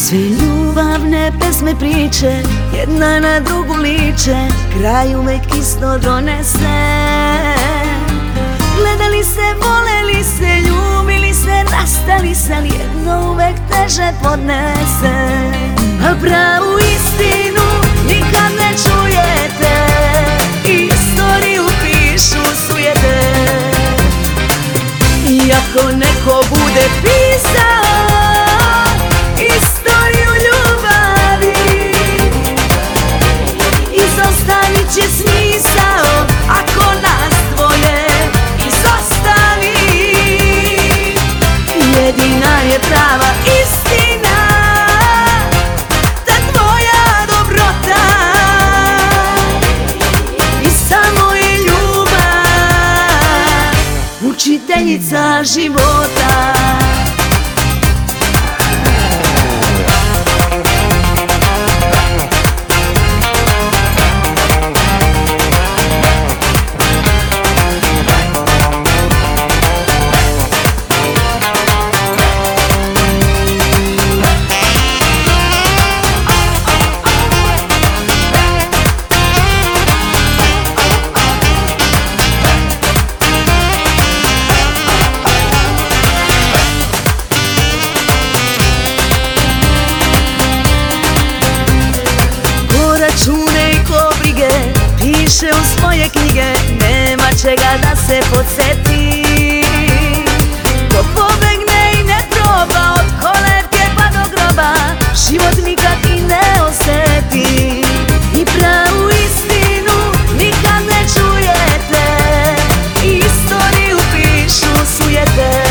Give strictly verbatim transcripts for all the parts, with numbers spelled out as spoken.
Sve ljubavne pesme priče, jedna na drugu liče, kraj uvek isto donese. Gledali se, voleli se, ljubili se, rastali se, ali jedno uvek teže podnese. A pravu istinu nikad ne čujete, istoriju pišu sujete. Iako neko bude pisao istoriju ljubavi, izostavit će smisao ako nas dvoje izostavi. Jedina je prava istina, ta tvoja dobrota, i samo je ljubav učiteljica života. Račune i ko brige piše u svoje knjige, nema čega da se podsjeti. Ko pobegne i ne proba, od kolevke pa do groba, život nikad i ne osjeti. I pravu istinu nikad ne čujete, istoriju pišu sujete.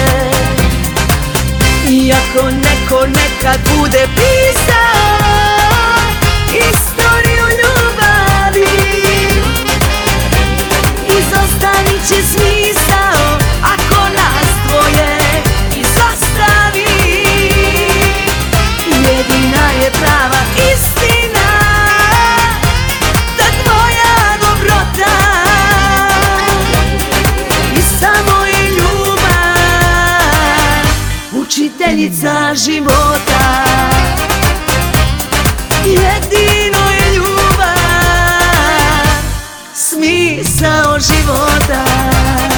Iako neko nekad bude pisao istoriju ljubavi, izostavit će smisao ako nas dvoje izostavi. Jedina je prava istina, ta tvoja dobrota, i samo je ljubav učiteljica života. Jedino je ljubav smisao života.